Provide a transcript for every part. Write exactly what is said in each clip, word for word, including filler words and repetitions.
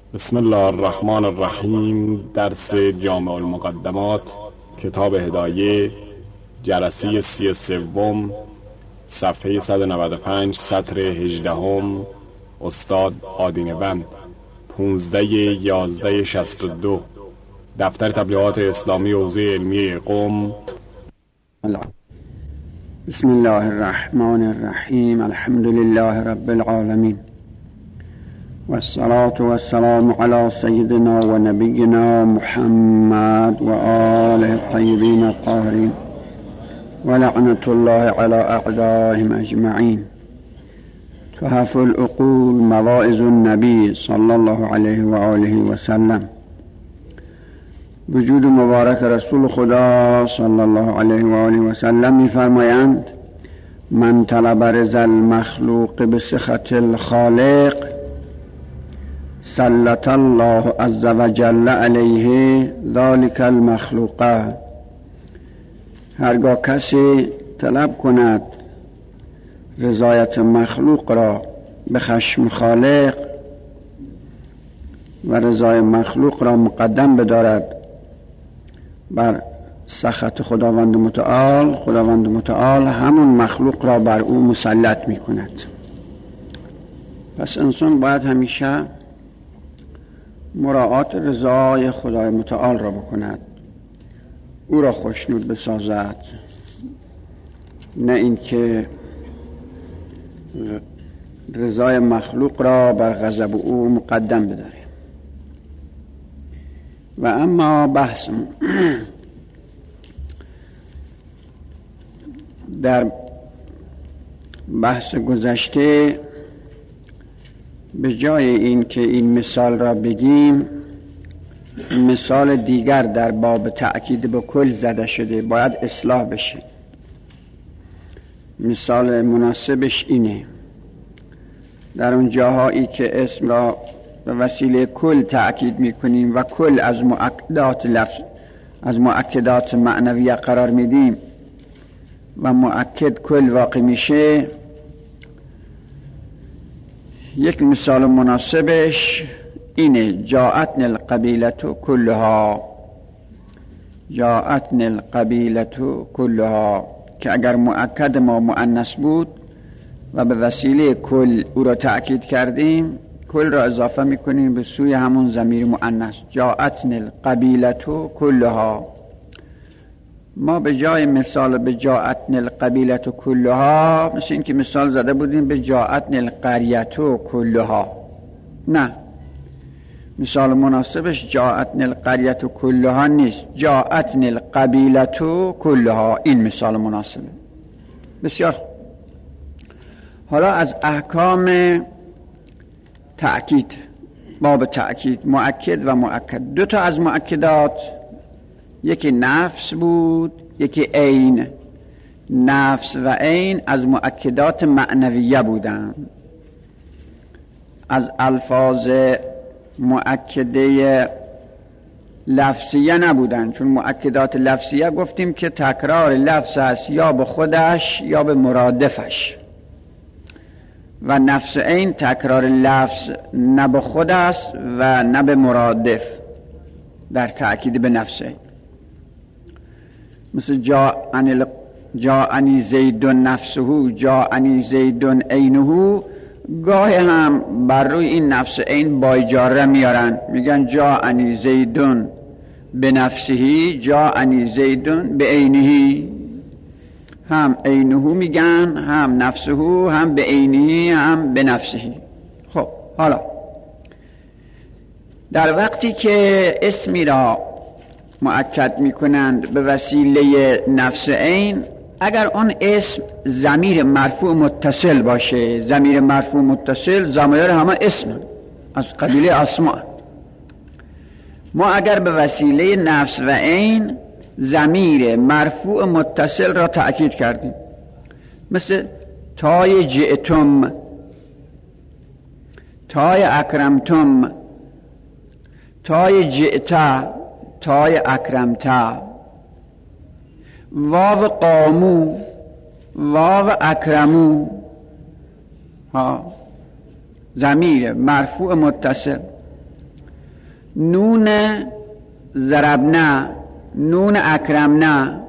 بسم الله الرحمن الرحیم. درس جامع المقدمات، کتاب هدایه، جلسه سی سوم، صفحه صد و نود و پنج، سطر هجدهم، استاد آدینه بند، پونزده یازده شصت و دو، دفتر تبلیغات اسلامی حوزه علمی قم. بسم الله الرحمن الرحیم. الحمد لله رب العالمین والصلاة والسلام على سيدنا ونبينا محمد وآله الطيبين الطاهرين ولعنة الله على أعدائهم أجمعين. تحف العقول مواعظ النبي صلى الله عليه وآله وسلم. وجود مبارک رسول خدا صلی الله علیه و آله و سلم می‌فرمایند: من طلب رضا المخلوق بسخط الخالق سلط الله عز وجل علیه ذلك المخلوق. هرگاه کسی طلب کند رضایت مخلوق را به خشم خالق و رضای مخلوق را مقدم بدارد بر سخط خداوند متعال، خداوند متعال همون مخلوق را بر او مسلط می کند. پس انسان باید همیشه مراعات رضای خدای متعال را بکند، او را خوشنود بسازد، نه اینکه رضای مخلوق را بر غضب او مقدم بداره. و اما بحث در بحث گذشته به جای این که این مثال را بگیم، مثال دیگر در باب تأکید به کل زده شده، باید اصلاح بشه. مثال مناسبش اینه: در اون جاهایی که اسم را به وسیله کل تأکید میکنیم و کل از مؤکدات لفظ از مؤکدات معنویه قرار میدیم و مؤکد کل واقع میشه، یک مثال مناسبش اینه: جاءتن القبیلة کلها، جاءتن القبیلة کلها، که اگر مؤکد ما مؤنث بود و به وسیله کل او را تأکید کردیم، کل را اضافه میکنیم به سوی همون ضمیر مؤنث. جاءتن القبیلة کلها. ما به جای مثال به جاءتن القبیلة کلها، مثل این که مثال زده بودیم به جاءتن القریة کلها، نه، مثال مناسبش جاءتن القریة کلها نیست، جاءتن القبیلة کلها. این مثال مناسبه. بسیار خوب. حالا از احکام تأکید، باب تأکید، مؤکد و مؤکد. دو تا از مؤکدات، یکی نفس بود، یکی عین. نفس و عین از مؤکدات معنویه بودند، از الفاظ مؤکده لفظیه نبودند، چون مؤکدات لفظیه گفتیم که تکرار لفظ است یا به خودش یا به مرادفش، و نفس عین تکرار لفظ نه به خود است و نه به مرادف در تأکید به نفس عین. مثل جاءنی جاءنی زید نفسه، جاءنی زید عینه، گاهی هم بر روی این نفس عین با اجاره میارن، میگن جاءنی زید به نفسه، جاءنی زید به عینه. هم عینه میگن، هم نفسه، هم به عینه، هم به نفسه. خب حالا در وقتی که اسمی را مؤکد میکنند به وسیله نفس عین، اگر اون اسم ضمیر مرفوع متصل باشه، ضمیر مرفوع متصل ضمایر همه اسم از قبیله اسماء، ما اگر به وسیله نفس و عین ضمیر مرفوع متصل را تأکید کردیم، مثل تای جئتم، تای اکرمتم، تای جئتا، تای اکرمتا، واو قامو، واو اکرمو، ها ضمیر مرفوع متصل نون ضربنا، نون اکرمنا،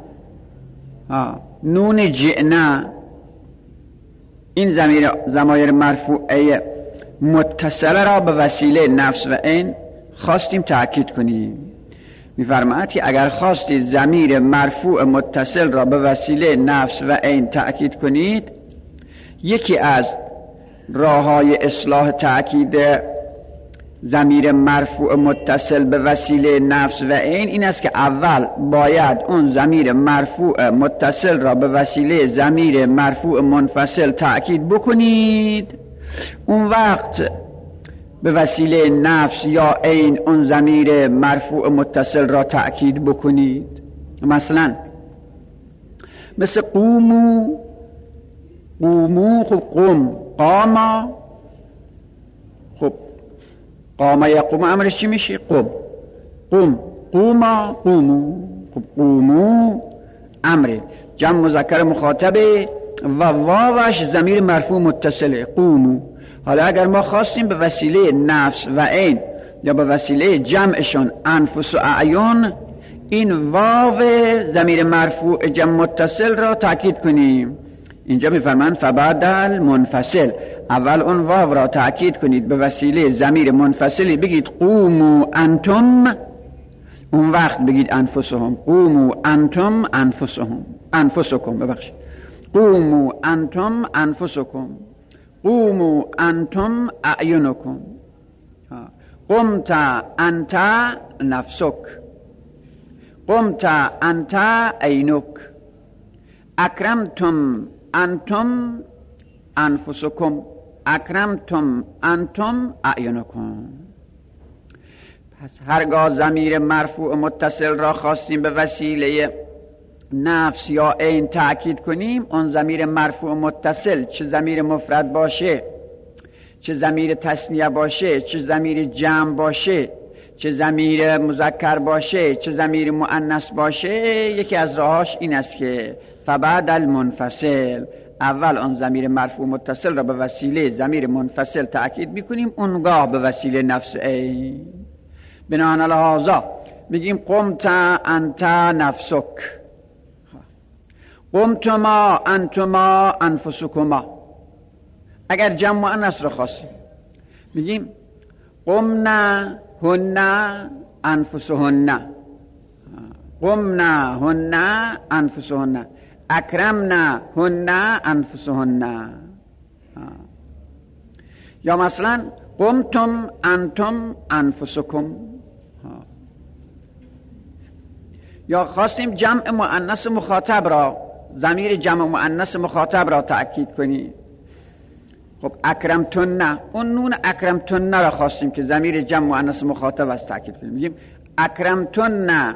نون جئنا، این ضمیر ضمایر مرفوعه متصله را به وسیله نفس و عین خواستیم تأکید کنیم. می‌فرماید که اگر خواستید ضمیر مرفوع متصل را به وسیله نفس و عین تأکید کنید، یکی از راه‌های اصلاح تأکید ضمیر مرفوع متصل به وسیله نفس و عین این است که اول باید اون ضمیر مرفوع متصل را به وسیله ضمیر مرفوع منفصل تأکید بکنید، اون وقت به وسیله نفس یا عین اون ضمیر مرفوع متصل را تأکید بکنید. مثلا مثل قومو، قومو، خب قوم، قاما، خب قاما یقوم امرش چی میشه؟ قوم، قوم، قوما، قومو، خب قومو امره، جمع مذکر مخاطبه و واوش ضمیر مرفوع متصله، قومو. حالا اگر ما خواستیم به وسیله نفس و عین یا به وسیله جمعشون انفس و اعیان این واو ضمیر مرفوع جمع متصل را تأکید کنیم، اینجا میفرمایند فبعدل منفصل، اول اون واو را تأکید کنید به وسیله ضمیر منفصلی، بگید قومو انتم، اون وقت بگید انفسهم، قومو انتم انفسهم، انفسکم، ببخشید، قومو انتم انفسکم، قومو انتم اعینکم، قمت انت نفسک، قمت انت عینک، اکرمتم انتم انفسکم، اکرمتم انتم اعینکم. پس هرگاه ضمیر مرفوع متصل را خواستیم به وسیله نفس یا عین تأکید کنیم، اون ضمیر مرفوع متصل چه ضمیر مفرد باشه، چه ضمیر تثنیه باشه، چه ضمیر جمع باشه، چه ضمیر مذکر باشه، چه ضمیر مؤنث باشه، یکی از راهاش این است که فبعد المنفصل، اول اون ضمیر مرفوع متصل را به وسیله ضمیر منفصل تأکید میکنیم، اونگاه به وسیله نفس عین. بناهن لهذا میگیم قمت انت نفسک، قمتما انتما انفسکما. اگر جمع مؤنث را خواستیم میگیم قمنا هن انفسهن، قمنا هن انفسهن، اکرمنا هن انفسهن. یا مثلا قمتم انتم انفسکم. یا خواستیم جمع مؤنث مخاطب را، ضمیر جمع مؤنث مخاطب را تأکید کنیم، خب اکرمتن، اون نون اکرمتن را خواستیم که ضمیر جمع مؤنث مخاطب است تأکید کنیم، میگیم اکرمتن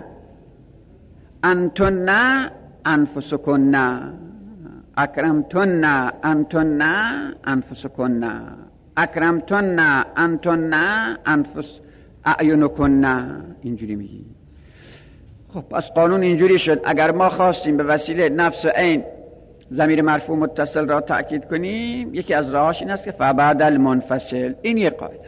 انتن انفسکن، اکرمتن انتن انفسکن، اکرمتن انتن انفس اعینکن. اینجوری میگیم. خب پس قانون اینجوری شد، اگر ما خواستیم به وسیله نفس و عین ضمیر مرفوع متصل را تأکید کنیم، یکی از راهاش این است که فبعد المنفصل. این یک قاعده.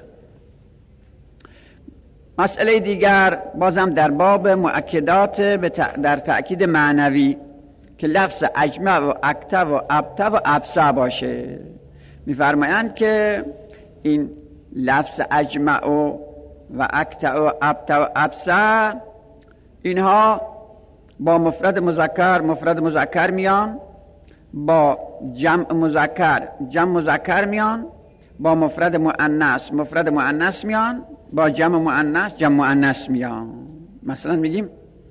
مسئله دیگر بازم در باب مؤکدات در تأکید معنوی که لفظ اجمع و اکتع و ابتع و ابصع باشه. میفرمایند که این لفظ اجمع و اکتع و ابتع و ابصع اینها با مفرد مذکر مفرد مذکر میان، با جمع مذکر جمع مذکر میان، با مفرد مؤنث مفرد مؤنث میان، با جمع مؤنث جمع مؤنث میان. مثلا میگیم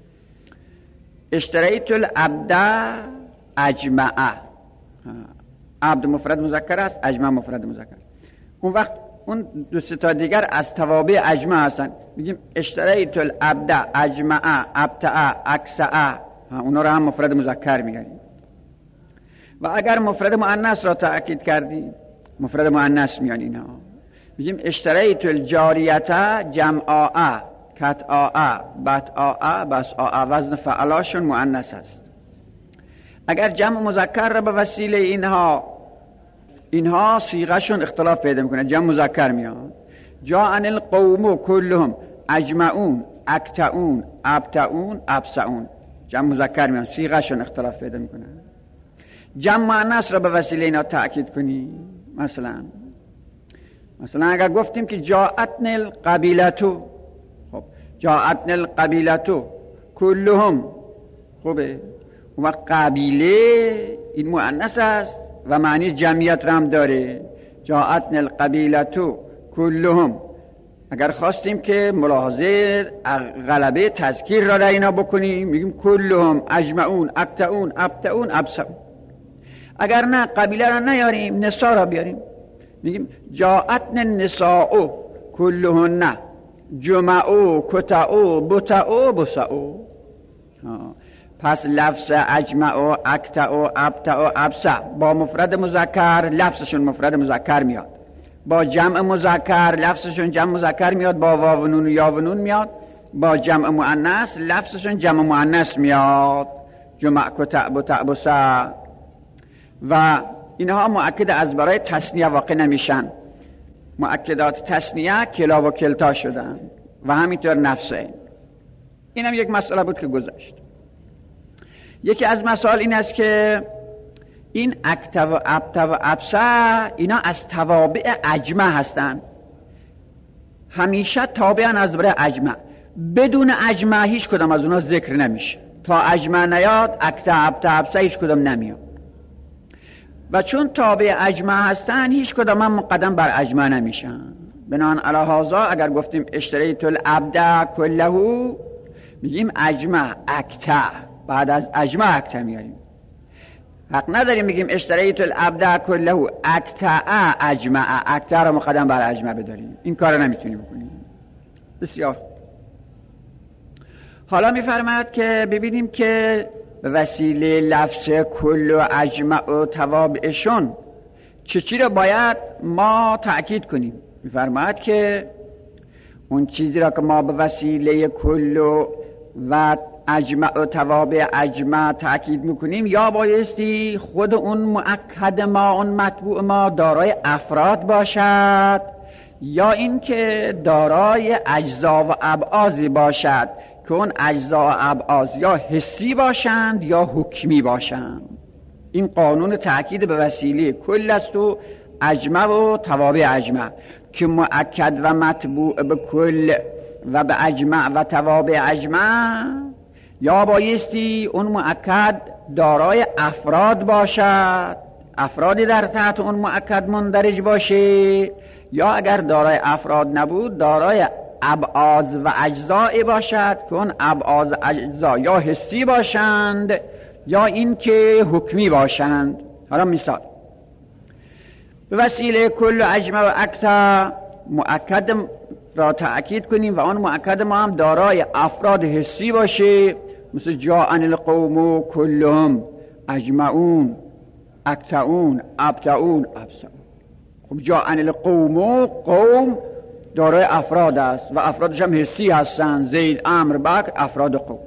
اشتریت العبد اجمع، عبد مفرد مذکر است، اجمع مفرد مذکر. اون وقت اون دو سه دیگر از توابع اجمع هستن، میگیم اشتریت العبد اجمع ابتع اکسع، اونا رو هم مفرد مذکر میگیم. و اگر مفرد مؤنث را تأکید کردیم مفرد مؤنث میان اینها، میگیم اشتریت الجاریت جمعاء کتعاء بتعاء بسعاء، وزن فعلاشون مؤنث است. اگر جمع مذکر را به وسیله اینها اینها صیغهشون اختلاف پیدا میکنه، جمع مذکر میان. جاءن القوم كلهم اجمعون، اکتعون، ابتعون، ابسعون. جمع مذکر میان، صیغه‌شون اختلاف پیدا میکنن. جمع مؤنث را به وسیله اینا تأکید کنی. مثلا مثلا اگر گفتیم که جاءتن القبیلتو، خب جاءتن القبیلتو کلهم، خوبه، اون وقت قبیله این مؤنث است و معنی جمعیت را هم داره. جاءتن القبیلتو کلهم. اگر خواستیم که ملاحظه غلبه تذکیر را در اینا بکنیم میگیم کلهم، اجمعون، اکتعون، ابتعون، ابسعون. اگر نه قبیله را نیاریم، نساء را بیاریم، میگیم جاءتن النساء کلهن جمعو، کتعو، بتعو، بسعو. پس لفظ اجمعو، اکتعو، ابتعو، ابسع با مفرد مذکر لفظشون مفرد مذکر میاد، با جمع مذکر لفظشون جمع مذکر میاد، با واو و نون و یا و نون میاد، با جمع مؤنث لفظشون جمع مؤنث میاد، جمع، کتع، بتع، بسع. و اینها مؤکد از برای تثنیه واقع نمیشن. مؤکدات تثنیه کلا و کلتا شدن و همینطور نفسه. اینم یک مسئله بود که گذشت. یکی از مسائل این است که این اکتع و ابتع و ابسع اینا از توابع اجمع هستند، همیشه تابعن از برای اجمع. بدون اجمع هیچ کدام از اونا ذکر نمیشه. تا اجمع نیاد اکتع، ابتع، ابسع هیچ کدام نمیاد. و چون تابع اجمع هستن هیچ کدام هم مقدم بر اجمع نمیشن. بنان علی هذا اگر گفتیم اشتریت العبد کله میگیم اجمع اکتع، بعد از اجمع اکتع میاریم. حق نداریم میگیم اشتریت العبد کله اکتع اجمع، اکتع رو مقدم بر اجمع بداریم. این کار رو نمیتونیم بکنیم. بسیار. حالا میفرماید که ببینیم که به وسیله لفظ کل و اجمع و توابعشون چه چی رو باید ما تأکید کنیم. میفرماید که اون چیزی را که ما به وسیله کل و اجمع و توابع اجمع تأکید میکنیم یا بایستی خود اون مؤکد ما، اون مطبوع ما دارای افراد باشد یا اینکه دارای اجزا و ابعاضی باشد که اون اجزا و ابعاض یا حسی باشند یا حکمی باشند. این قانون تأکید به وسیله کل است و اجمع و توابع اجمع که مؤکد و مطبوع به کل و به اجمع و توابع اجمع یا بایستی اون مؤکد دارای افراد باشد، افرادی در تحت اون مؤکد مندرج باشه، یا اگر دارای افراد نبود دارای ابعاض و اجزایی باشد که اون ابعاض و اجزا یا حسی باشند یا اینکه حکمی باشند. حالا مثال به وسیله کل و اجمع و اکتع مؤکد را تأکید کنیم و آن مؤکد ما هم دارای افراد حسی باشه، مثل جاءن القوم کلهم اجمعون اکتعون ابتعون ابسعون. خب جاءن القوم، قوم دارای افراد است و افرادش هم حسی هستند، زید، عمرو، بکر، افراد قوم.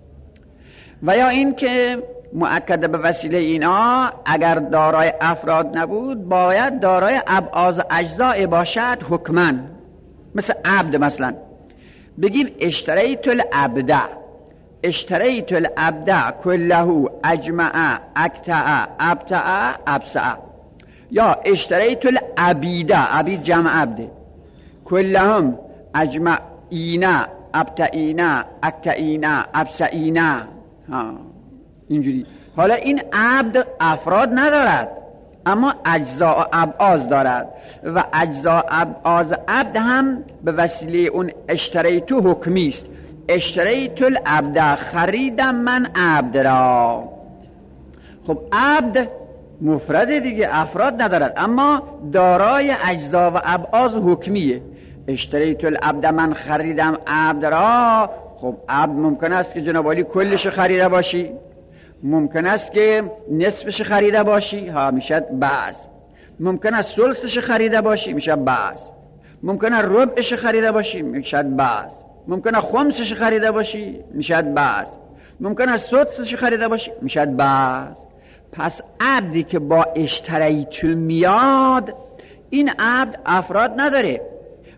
و یا این که مؤکد به وسیله اینا اگر دارای افراد نبود باید دارای ابعاض اجزاء باشد حکماً. مثل عبد مثلا بگیم اشتریت العبد، اشتریت العبد کله اجمع اکتع ابتع ابسع. یا اشتریت العبید، عبید جمع عبده، کلهم اجمعینا ابتعینا اکتعینا ابسعینا. ها اینجوری. حالا این عبد افراد ندارد اما اجزا و ابعاض دارد و اجزا و ابعاض عبد هم به وسیله اون اشتریتو حکمی است. اشتریت العبد، خریدم من عبد را. خب عبد مفرد دیگه، افراد ندارد اما دارای اجزا و ابعاض حکمیه. اشتریت العبد، من خریدم عبد را. خب عبد ممکن است که جناب عالی کلش خریده باشی، ممکن است که نصفش خریده باشی، ها میشد بعض. ممکن است ثلثش خریده باشی، میشه بعض. ممکن است ربعش خریده باشی، میشد بعض. ممکن است خمسش خریده باشی، میشد بعض. ممکن است سدسش خریده باشی، میشد بعض. پس عبدی که با اشتریت میاد، این عبد افراد نداره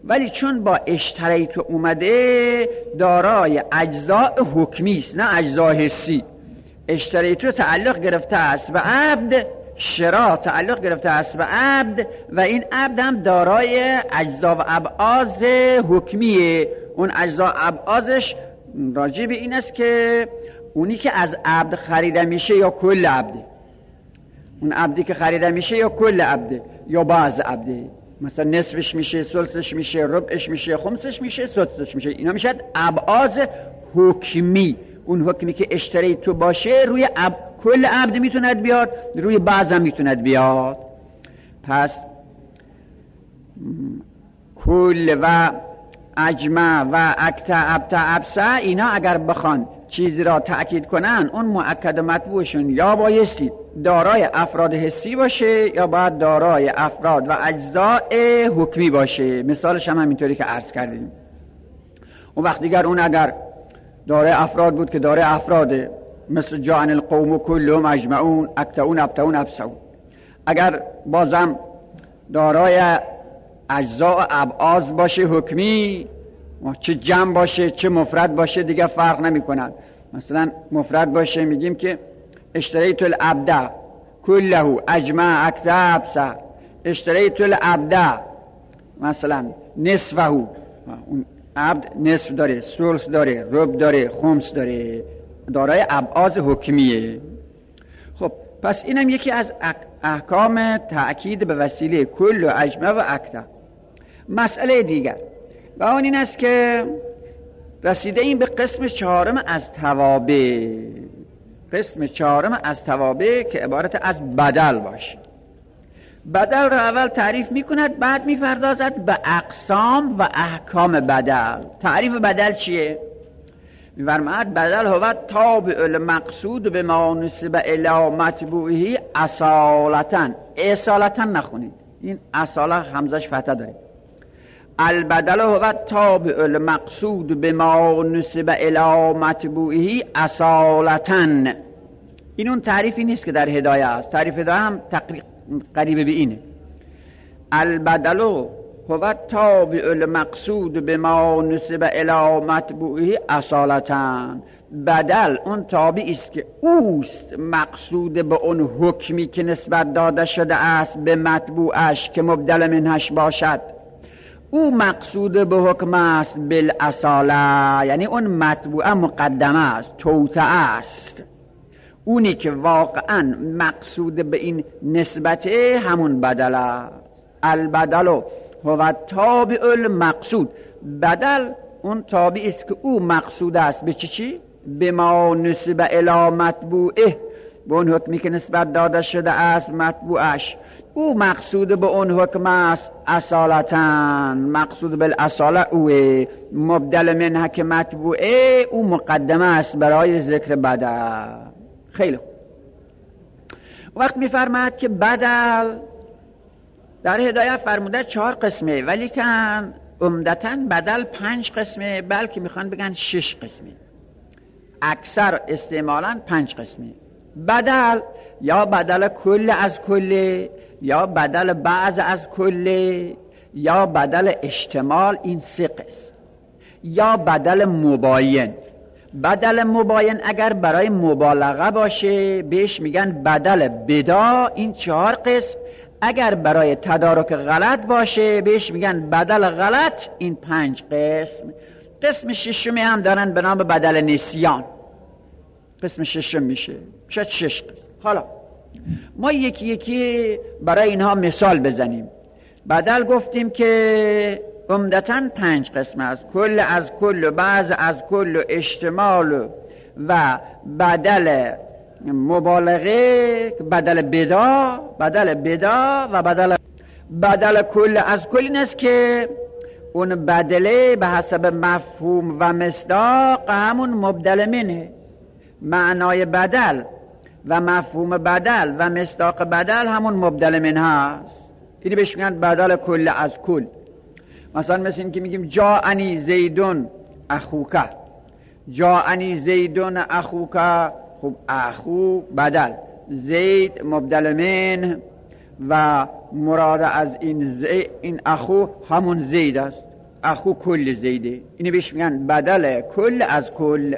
ولی چون با اشتریت اومده دارای اجزاء حکمی است نه اجزاء حسی. اشتریت تعلق گرفته است به عبد، شرا تعلق گرفته است به عبد و این عبد هم دارای اجزا و ابعاض حکمیه. اون اجزا و ابعاضش راجع به این است که اونی که از عبد خریده میشه یا کل عبده، اون عبدی که خریده میشه یا کل عبده یا بعض عبده، مثلا نصفش میشه، ثلثش میشه، ربعش میشه، خمسش میشه، سدسش میشه. اینا میشه ابعاض حکمی. اون حکمی که اشتری تو باشه روی عب... کل عبد میتوند بیاد، روی بعض هم میتوند بیاد. پس کل و اجمع و اکتا ابتا ابسا اینا اگر بخوان چیزی را تأکید کنن، اون مؤکد و مطبوعشون یا بایستی دارای افراد حسی باشه یا باید دارای افراد و اجزاء حکمی باشه. مثالش هم همینطوری که عرض کردیم. اون وقت دیگر اون اگر دارای افراد بود که دارای افراده، مثل جاءن القوم كلهم اجمعون اکتون ابتون ابسون. اگر بازم دارای اجزاء و ابعاض باشه حکمی، چه جمع باشه چه مفرد باشه دیگه فرق نمی کند. مثلا مفرد باشه میگیم که اشتریت العبد كله اجمع اکتا ابسا، اشتریت العبد مثلا نصفه، اون عبد نصف داره، ثلث داره، ربع داره، خمس داره، دارای ابعاض حکمیه. خب پس اینم یکی از احکام تأکید به وسیله کل و اجمع و اکتا. مسئله دیگر و اون این است که رسیده این به قسم چهارم از توابع. قسم چهارم از توابع که عبارت از بدل باشه. بدل را اول تعریف میکند، بعد میپردازد به اقسام و احکام بدل. تعریف بدل چیه؟ می‌فرماید بدل هو تابع المقصود به ما نسب الی مطبوعه اصالتا. اصالتا نخونید، این اصاله همزش فتحه داره. البدل هو تابع المقصود به ما نسب الی مطبوعه اصالتا. این اون تعریفی نیست که در هدایه است. تعریف هدایه هم تقریبا قریب به اینه. البدل هو تابع المقصود به ما نسب الی مطبوعه اصالتا. بدل اون تابعی است که اوست مقصود به اون حکمی که نسبت داده شده است به مطبوعش که مبدل منهش باشد. او مقصود به حکم است بالاصاله، یعنی اون مطبوعه مقدمه است، توطئه است. اونی که واقعا مقصود به این نسبته همون بدل است. البدل هو تابع المقصود. بدل اون تابعی است که او مقصود است به چی چی؟ به ما نسب الی مطبوعه، به اون حکمی که نسبت داده شده است مطبوعش. او مقصود به اون حکم است اصالتا، مقصود بالاصاله اوه، مبدل منها که مطبوعه او مقدمه است برای ذکر بدل. خیلی خوب. وقت میفرماید که بدل در هدایت فرموده چهار قسمه، ولی که عمدتاً بدل پنج قسمه، بلکه میخوان بگن شش قسمه. اکثر استعمالاً پنج قسمه. بدل یا بدل کل از کل، یا بدل بعض از کل، یا بدل اشتمال. این سه قسم. یا بدل مباین. بدل مباین اگر برای مبالغه باشه بهش میگن بدل بدا. این چهار قسم. اگر برای تدارک غلط باشه بهش میگن بدل غلط. این پنج قسم. قسم ششمی هم دارن به نام بدل نسیان. قسم ششم میشه شاید شش قسم. حالا ما یکی یکی برای اینها مثال بزنیم. بدل گفتیم که عمدتاً پنج قسم است: کل از کل، بعض از کل، اشتمال و بدل مبالغه، بدل بدا، بدل بدا و بدل بدل کل از کل. این است که اون بدله به حسب مفهوم و مصداق همون مبدل منه. معنای بدل و مفهوم بدل و مصداق بدل همون مبدل منه هست. اینی بهش میگن بدل کل از کل. مثلا مثل این که میگیم جاءنی زیدون اخوکا. جاءنی زیدون اخوکا. خب اخو بدل، زید مبدل من و مراد از این زید این اخو همون زید است. اخو کل زیده، اینو بهش میگن بدل کل از کل.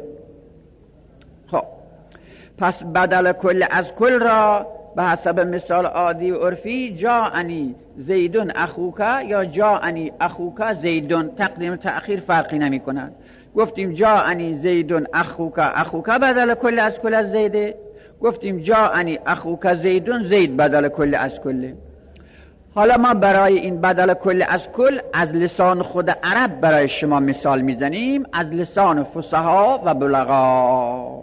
خب پس بدل کل از کل را به حسب مثال عادی و عرفی جاءنی زیدون اخوکا یا جاءنی اخوکا زیدون، تقدیم و تأخیر فرقی نمی کنن. گفتیم جاءنی زیدون اخوکا، اخوکا بدل کل از کل از زیده. گفتیم جاءنی اخوکا زیدون، زید بدل کل از کله. حالا ما برای این بدل کل از کل از لسان خود عرب برای شما مثال میزنیم، از لسان فصحا و بلغا.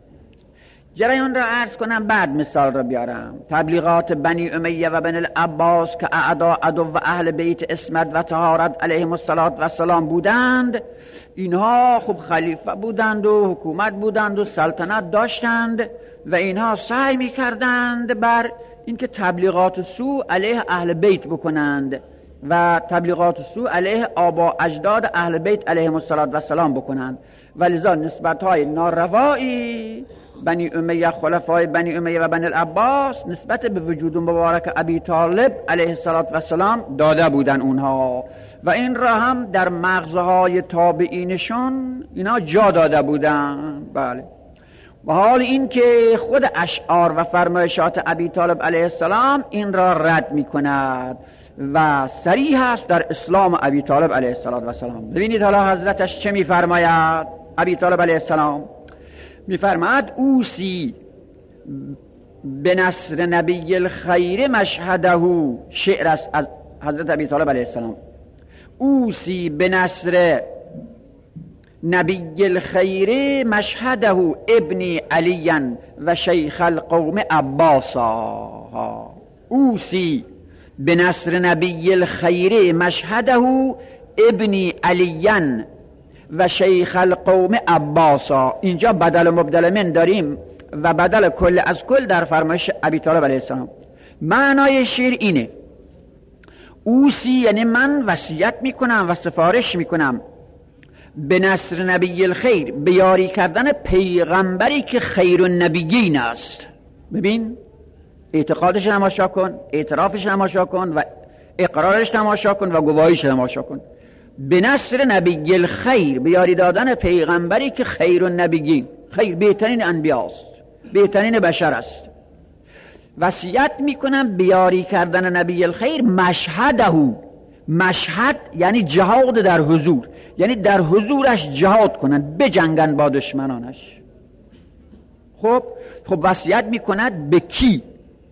جریان را عرض کنم بعد مثال را بیارم. تبلیغات بنی امیه و بن العباس که اعدا عدو و اهل بیت اسمت و طهارت علیهم الصلاة و السلام بودند، اینها خب خلیفه بودند و حکومت بودند و سلطنت داشتند و اینها سعی می کردند بر اینکه تبلیغات سو علیه اهل بیت بکنند و تبلیغات سو علیه آبا اجداد اهل بیت علیهم الصلاة و السلام بکنند، ولذا نسبت های ناروایی بنی امیه، خلفای بنی امیه و بنی العباس نسبت به وجود مبارک ابی طالب علیه الصلاة و السلام داده بودن اونها و این را هم در مغزهای تابعینشون اینا جا داده بودن. بله. و حال این که خود اشعار و فرمایشات ابی طالب علیه السلام این را رد می کند و صریح است در اسلام ابی طالب علیه السلام. ببینید حالا حضرتش چه می فرماید. ابی طالب علیه السلام می فرماید اوسی به نصر نبی الخیر مشهده، شعر است از حضرت ابی طالب علیه السلام. اوسی به نصر نبی الخیر مشهده ابن علی و شیخ القوم عباسا. اوسی به نصر نبی الخیر مشهده ابن علی و شیخ القوم عباسا. اینجا بدل مبدل من داریم و بدل کل از کل در فرمایش ابی طالب علیه السلام. معنای شعر اینه، اوسی یعنی من وصیت میکنم و سفارش میکنم به نصر نبی الخیر، به یاری کردن پیغمبری که خیر النبیین است. ببین اعتقادش تماشا کن، اعترافش تماشا کن و اقرارش تماشا کن و گواهیش تماشا کن. به نصر نبی الخیر، به یاری دادن پیغمبری که خیر النبیین، خیر بهترین انبیاست، بهترین بشر است. وصیت میکنم به یاری کردن نبی الخیر مشهده، مشهد یعنی جهاد در حضور، یعنی در حضورش جهاد کنن، بجنگن با دشمنانش. خب خب وصیت میکند به کی؟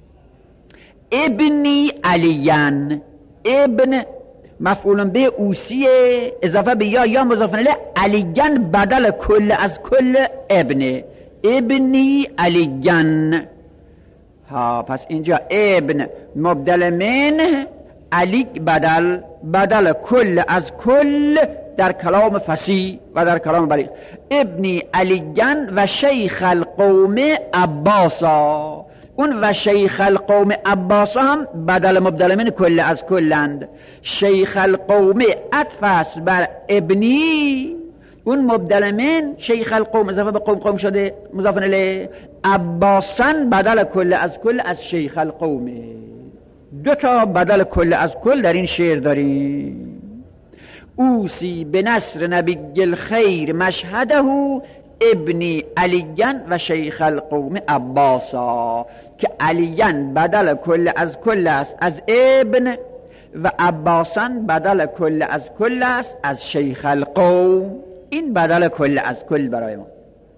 ابنی علیان، ابن مفعول به اوسیه اضافه به یا یا مضاف الیه، علیان بدل کل از کل ابن، ابنی علیان. ها پس اینجا ابن مبدل من، علی بدل بدل کل از کل در کلام فصیح و در کلام بلیغ. ابنی علیان و شیخ القوم عباسا، اون و شیخ القوم عباسا هم بدل مبدل من کل از کلند. شیخ القوم عطف بر ابنی، اون مبدل من شیخ القوم اضافه به قوم قوم شده مضاف الیه، عباسن بدل کل از کل از شیخ القوم. دو تا بدل کل از کل در این شعر داریم. اوسی به نصر نبی الخیر مشهده ابن علیان و شیخ القوم عباسا، که علیان بدل کل از کل است از ابن و عباسان بدل کل از کل است از شیخ القوم. این بدل کل از کل برای ما.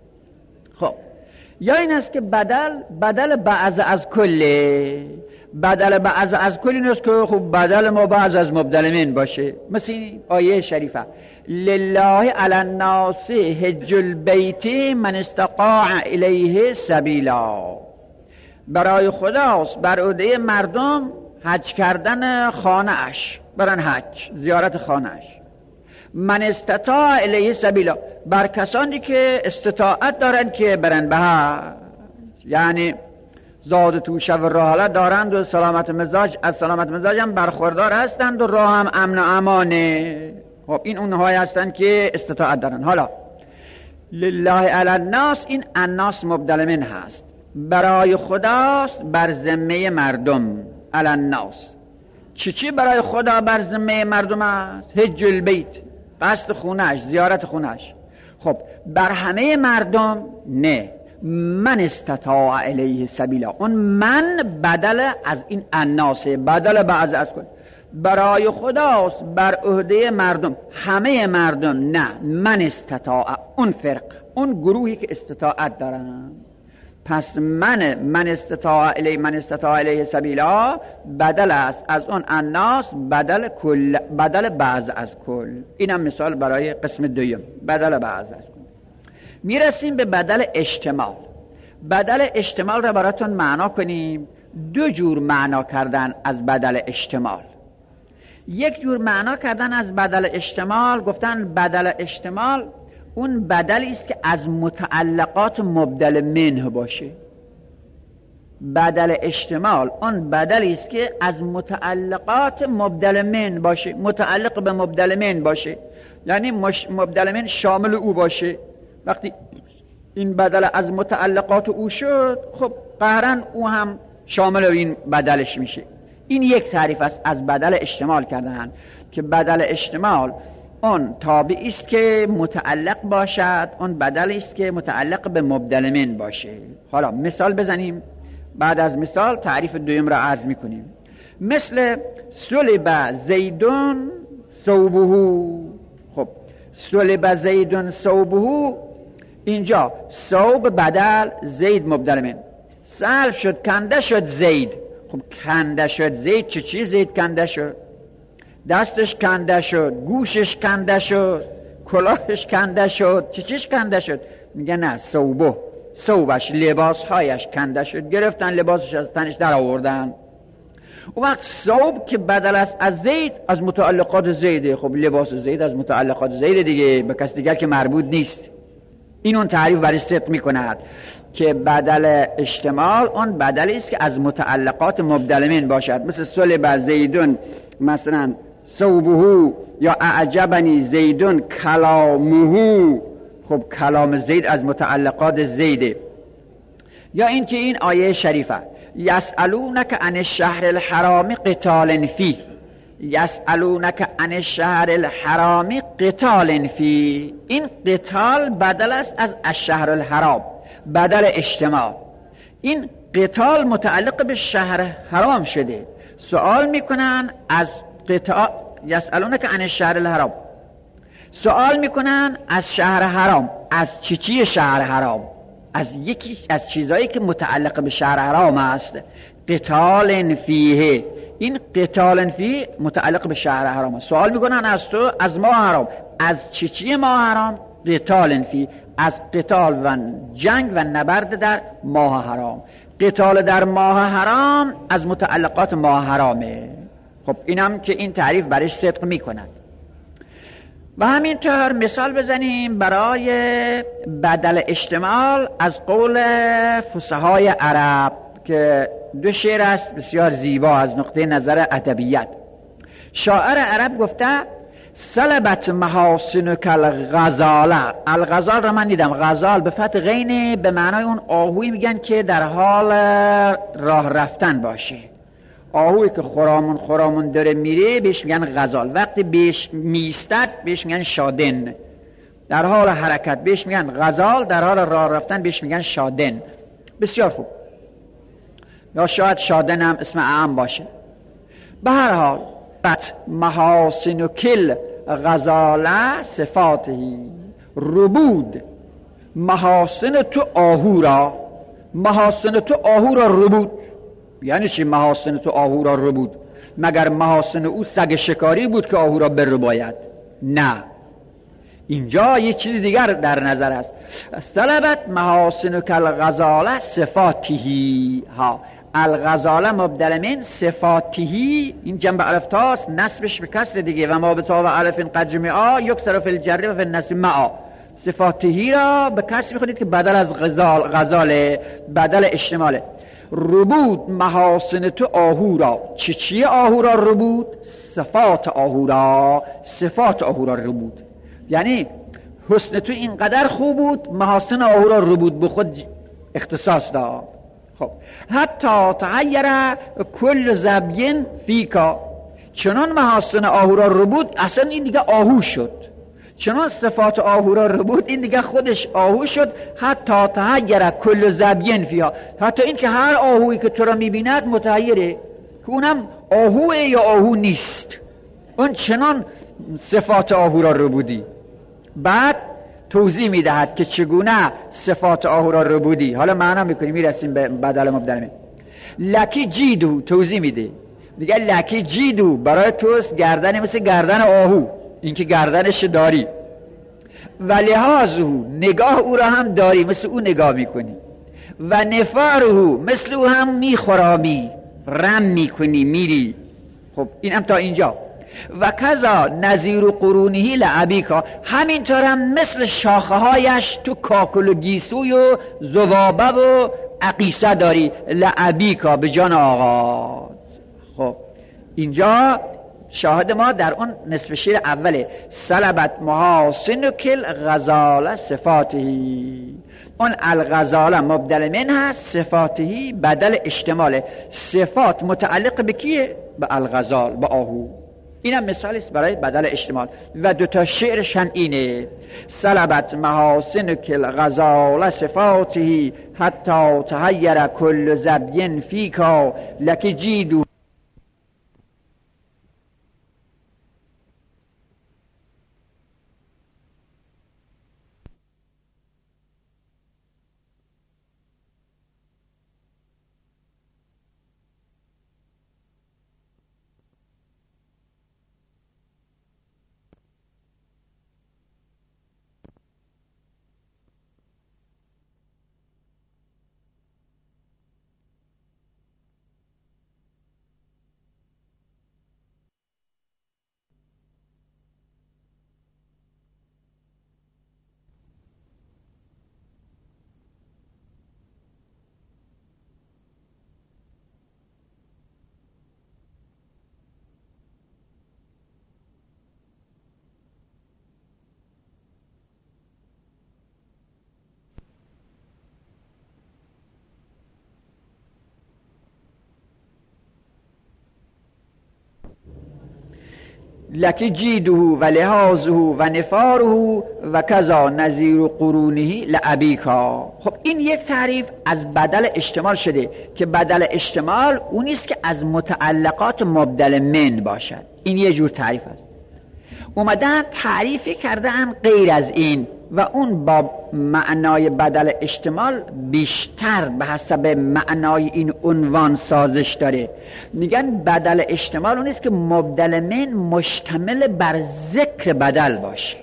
خب یا این است که بدل بدل بعض از کله، بدل بعض از کل این است که خب بدل ما بعض از مبدل من باشه. مثل آیه شریفه لله علی الناس حج البیت من استطاع الیه سبیلا، برای خداست بر عهده مردم حج کردن خانه اش، برن حج زیارت خانه اش. من استطاع الیه سبیلا، بر کسانی که استطاعت دارن که برن به حج، یعنی زاد توشه و راحلت دارند و سلامت مزاج، از سلامت مزاج هم برخوردار هستند و راه هم امن و امانه. خب این اونهایی هستند که استطاعت دارن. حالا لله علی الناس، این الناس مبدل من هست، برای خداست بر ذمه مردم. علی الناس چی چی برای خدا بر ذمه مردم است؟ حج البیت، قصد خونش، زیارت خونش. خب بر همه مردم نه، من استطاع الیه سبیلا، اون من بدل از این الناسه، بدل بعض از کل. برای خداست، بر عهده مردم، همه مردم نه، من استطاع، اون فرق، اون گروهی که استطاعت دارن. پس من من استطاع الیه من استطاع الیه سبیلا بدل است از اون الناس، بدل کل، بدل بعض از کل. اینم مثال برای قسم دوم، بدل بعض از کل. میرسیم به بدل اشتمال. بدل اشتمال را براتون معنا کنیم. دو جور معنا کردن از بدل اشتمال. یک جور معنا کردن از بدل اشتمال، گفتن بدل اشتمال اون بدلی است که از متعلقات مبدل منه باشه. بدل اشتمال اون بدلی است که از متعلقات مبدل من باشه، متعلق به مبدل من باشه، یعنی مبدل من شامل او باشه. وقتی این بدل از متعلقات او شد، خب قهرن او هم شامل این بدلش میشه. این یک تعریف است از بدل اشتمال کردن، که بدل اشتمال اون تابعی است که متعلق باشد، اون بدلی است که متعلق به مبدل من باشه. حالا مثال بزنیم، بعد از مثال تعریف دوم را عرض میکنیم. مثل سلب زیدون ثوبه. خب سلب زیدون ثوبه، اینجا ثوب بدل، زید مبدل من. سلب شد، کنده شد زید. خب کنده شد زید، چه چی زید کنده شد؟ دستش کنده شد، گوشش کنده شد، کلاهش کنده شد، چه چیش کنده شد؟ میگه نه، ثوبه، ثوبش، لباسهایش کنده شد، گرفتن لباسش از تنش در آوردن. اون وقت ثوب که بدل است از زید، از متعلقات زیده. خب لباس زید از متعلقات زید دیگه، به کس دیگر که مربوط نیست. این اون تعریف برای صدق میکند که بدل اشتمال اون بدلی است که از متعلقات مبدل من باشد. مثل سلب زیدون مثلا ثوبه، یا اعجبنی زیدون کلامه. خب کلام زید از متعلقات زیده. یا این که این آیه شریفه یسألونک عن الشهر الحرام قتال فیه، یسألونک عن الشهر الحرام قتال فیه، این قتال بدل است از الشهر الحرام، بدل اشتمال. این قتال متعلق به شهر حرام شده. سوال میکنن از قتال، یسألونک عن الشهر الحرام، سوال میکنن از شهر حرام. از چی چی شهر حرام؟ از یکی از چیزایی که متعلق به شهر حرام است. قتال فیه، این قتال فیه متعلق به شهر حرام است. سوال میکنن از تو، از ماه حرام. از چی چی ماه حرام؟ قتال فیه، از قتال و جنگ و نبرد در ماه حرام. قتال در ماه حرام از متعلقات ماه حرامه. خب اینم که این تعریف برش صدق میکند. و همینطور مثال بزنیم برای بدل اشتمال از قول فصحای عرب که دو شعر است بسیار زیبا از نقطه نظر ادبیات. شاعر عرب گفته سلبت محاسنک الغزاله. الغزال را من دیدم، غزال به فتح غینه به معنای اون آهوی میگن که در حال راه رفتن باشه. آهوی که خرامون خرامون داره میره بهش میگن غزال. وقتی بهش میستد بهش میگن شادن. در حال حرکت بهش میگن غزال، در حال راه رفتن بهش میگن شادن. بسیار خوب. یا شاید شادن هم اسم عام باشه. به هر حال بت محاسن و کل غزاله صفاتی ربود. محاسن تو آهو را، محاسن تو آهو را ربود. یعنی چی محاسن تو آهو را ربود؟ مگر محاسن او سگ شکاری بود که آهو را برباید؟ نه، اینجا یه چیز دیگر در نظر است. طلبت محاسن کل غزاله صفاتی ها. الغزاله مبدل من صفاتی، این جنب الف تاست، نصبش به کسر دیگه. و ما به تا و الف قد جمعا یکسر فی الجر و فی النصب معا. صفاتی را به کسر میخونید که بدل از غزال، غزاله بدل اشتماله. ربود محاسن تو آهو را. چی چی آهو را ربود؟ صفات آهو را، صفات آهو را ربود. یعنی حسن تو اینقدر خوب بود محاسن آهو را ربود به خود اختصاص داد. خب حتی تغیر کل زبین فیکا، چنان محاسن آهو را ربود اصلا این دیگه آهو شد، چنان صفات آهو را ربود این دیگه خودش آهو شد. حتی تحیر کل زبین فیها، حتی این که هر آهویی که تو را میبیند متحیره که اونم آهوه یا آهو نیست. اون چنان صفات آهو را ربودی. بعد توضیح میدهد که چگونه صفات آهو را ربودی. حالا معنا میکنیم، میرسیم به بدل مبدل من. لکی جیدو توضیح میده، میگه لکی جیدو برای توست گردن مثل گردن آهو، این که گردنش داری، و لحاظه نگاه او را هم داری، مثل او نگاه میکنی، و نفاره مثل او هم میخورامی، رم میکنی، میری. خب این هم تا اینجا. و کذا نظیر قرونهی لعبیکا، همینطور هم مثل شاخه هایش تو کاکل و گیسوی و زوابه و عقیسه داری، لعبیکا به جان آقا. خب اینجا شاهد ما در اون نصف شعر اوله، سلبت محاسن کل غزال صفاتهی. اون الغزاله مبدل من هست، صفاتهی بدل اشتماله. صفات متعلق به کیه؟ به الغزال، به آهو. اینم مثال است برای بدل اشتمال. و دوتا شعرش هم اینه، سلبت محاسن کل غزال صفاتهی حتی تحیر کل زبین فیکا لکی جیدو. لکی جیده و لحاظه و نفاره و کذا نظیر قرونهی لعبیکا. خب این یک تعریف از بدل اشتمال شده که بدل اشتمال اونیست که از متعلقات مبدل من باشد. این یه جور تعریف است. اومدن تعریفی کردن غیر از این و اون با معنای بدل اشتمال بیشتر به حسب معنای این عنوان سازش داره. میگن بدل اشتمال اونیست که مبدل من مشتمل بر ذکر بدل باشه.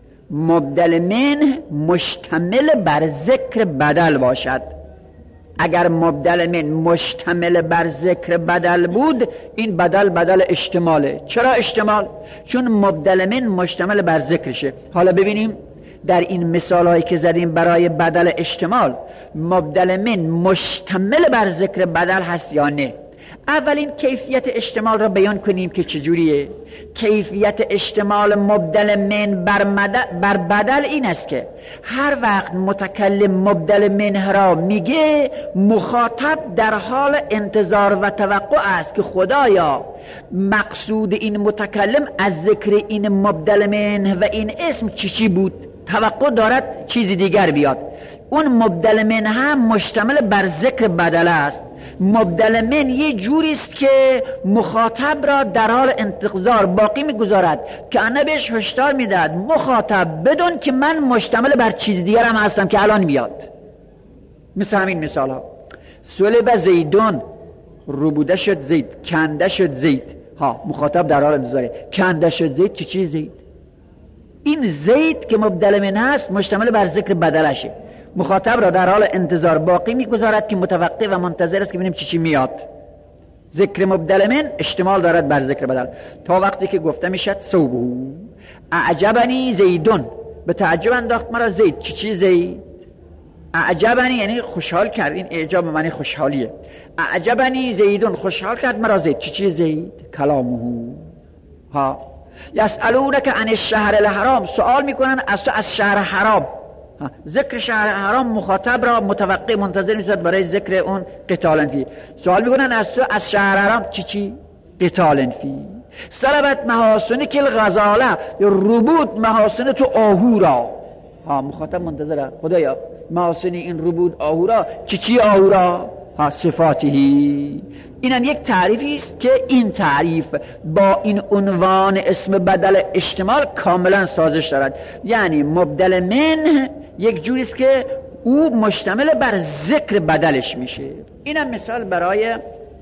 مبدل من مشتمل بر ذکر بدل باشد. اگر مبدل من مشتمل بر ذکر بدل بود این بدل بدل اشتماله. چرا اشتمال؟ چون مبدل من مشتمل بر ذکرشه. حالا ببینیم در این مثال هایی که زدیم برای بدل اشتمال مبدل من مشتمل بر ذکر بدل هست یا نه. اولین کیفیت اشتمال را بیان کنیم که چجوریه. کیفیت اشتمال مبدل من بر, بر بدل این است که هر وقت متکلم مبدل من را میگه مخاطب در حال انتظار و توقع است که خدایا مقصود این متکلم از ذکر این مبدل من و این اسم چی چی بود. توقع دارد چیزی دیگر بیاد. اون مبدل من هم مشتمل بر ذکر بدل است. مبدل من یه جوری است که مخاطب را در حال انتظار باقی میگذارد که انا بهش هشدار میدهد مخاطب بدون که من مشتمل بر چیز دیگر هم هستم که الان میاد. مثل همین مثال ها، سلب زیدون ربوده شد زید، کنده شد زید. ها مخاطب در حال انتظاره. کنده شد زید چی چی زید؟ این زید که مبدل من هست مشتمل بر ذکر بدلشه. مخاطب را در حال انتظار باقی میگذارد که متوقع و منتظر است که ببینیم چی چی میاد. ذکر مبدل من اشتمال دارد بر ذکر بدل تا وقتی که گفته میشد صوبه اعجبنی زیدون، به تعجب انداخت مرا زید. چی چی زید؟ اعجبنی یعنی خوشحال کرد. این اعجاب معنی خوشحالیه. اعجبنی زیدون خوشحال کرد مرا زید. چی چی زید؟ کلامه. ها یسالونک عن الشهر الحرام، سوال میکنن از تو از شهر حرام. ذکر شهر حرام مخاطب را متوقع منتظر میشد برای ذکر اون قتال فی. سوال میکنن از تو از شهر حرام چی چی؟ قتال فی. سلبت محاسن کل غزاله، ربود محاسن تو آهو را. ها مخاطب منتظره خدایا محاسن این ربود آهو را، چی چی آهو را؟ ها صفاتهی. اینم یک تعریفی است که این تعریف با این عنوان اسم بدل اشتمال کاملا سازش دارد. یعنی مبدل من یک جوری است که او مشتمل بر ذکر بدلش میشه. اینم مثال برای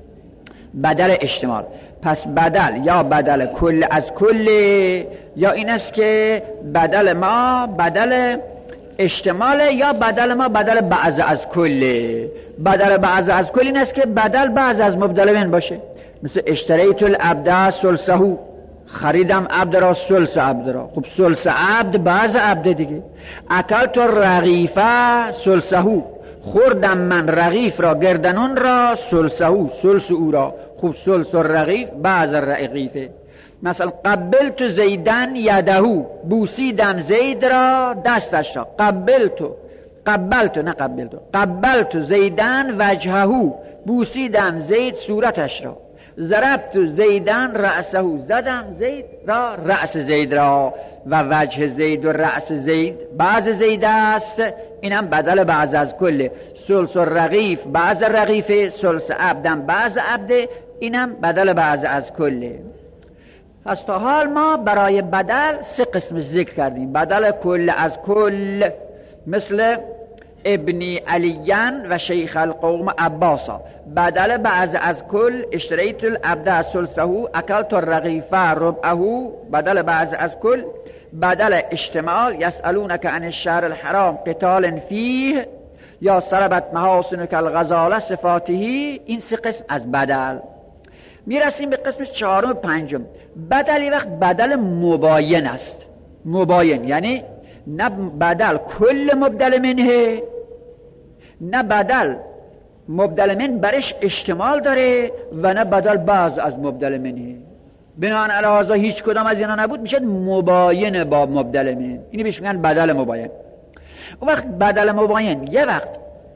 بدل اشتمال. پس بدل یا بدل کل از کل، یا این است که بدل ما بدل اشتمال، یا بدل ما بدل بعض از کل. بدل بعض از کل این است که بدل بعض از مبدل من باشه. مثل اشتریت العبد ثلثه، خریدم عبد را ثلث عبد را. خب ثلث عبد بعض عبد دیگه. اکلت الرغیفه ثلثه، خوردم من رغیف را، گردنون را، ثلثه ثلث او را. خب ثلث الرغیف بعض الرغیفه. مثلا قبلت زیدن یدهو، بوسیدم زید را دستش را. قبلتو قبلتو نه قبلتو قبلت زیدن وجههو، بوسیدم زید صورتش را. ضربت زیدن رأسهو، زدم زید را رأس زید را. و وجه زید و رأس زید بعض زید است، اینم بدل بعض از کله. ثلث الرغیف بعض رغیفه، ثلث عبدم بعض عبده، اینم بدل بعض از کله. پس تا حال ما برای بدل سه قسم ذکر کردیم. بدل کل از کل مثل ابنی علیان و شیخ القوم عباسا. بدل بعض از کل اشتریت العبد ثلثه اکلت الرغیفه ربعه، بدل بعض از کل. بدل اشتمال یسألونک عن الشهر الحرام قتال فیه، یا سربت محاسنک الغزاله صفاتهی. این سه قسم از بدل. میرسیم به قسم چهارم و پنجم. بدل یه وقت بدل مباین است. مباین یعنی نه بدل کل مبدل منه، نه بدل مبدل من برش اشتمال داره، و نه بدل بعض از مبدل منه. بناهن علاوه هیچ کدام از اینا نبود، میشه مباین با مبدل من. اینی بهش میگن بدل مباین. اون وقت بدل مباین یه وقت